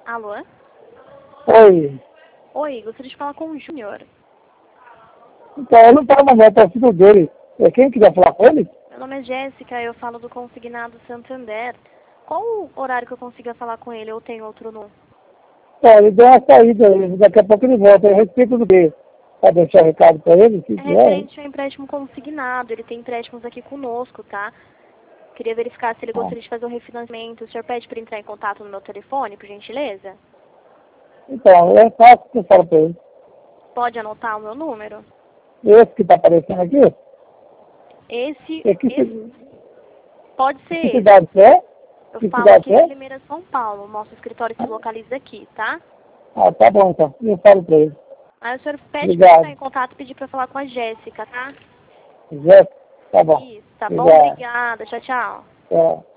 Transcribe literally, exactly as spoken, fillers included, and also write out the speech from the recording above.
Alô? Oi. Oi, gostaria de falar com o Júnior. Então, eu não estava mandando para o filho dele. É quem quiser falar com ele? Meu nome é Jéssica, eu falo do Consignado Santander. Qual o horário que eu consiga falar com ele ou tem outro número? É, ele deu uma saída, ele- daqui a pouco ele volta. Eu respeito do quê? Para deixar recado para ele, se É quiser. referente ao empréstimo consignado, ele tem empréstimos aqui conosco, tá? Queria verificar se ele Ah, gostaria de fazer um refinanciamento. O senhor pede para entrar em contato no meu telefone, por gentileza? então, é fácil que eu falo para ele. Pode anotar o meu número? Esse que está aparecendo aqui, Esse, é que, esse ci- pode ser que esse. cidade que é? Eu Que falo cidade aqui que de é? Limeira, São Paulo. Nosso escritório se localiza aqui, tá? Ah, tá bom então. Eu falo para ele. Aí o senhor pede para entrar Obrigado. em contato e pedir para falar com a Jéssica, tá? Jéssica, tá bom. Isso, tá bom? Obrigado. Obrigada. Tchau, tchau. Tchau.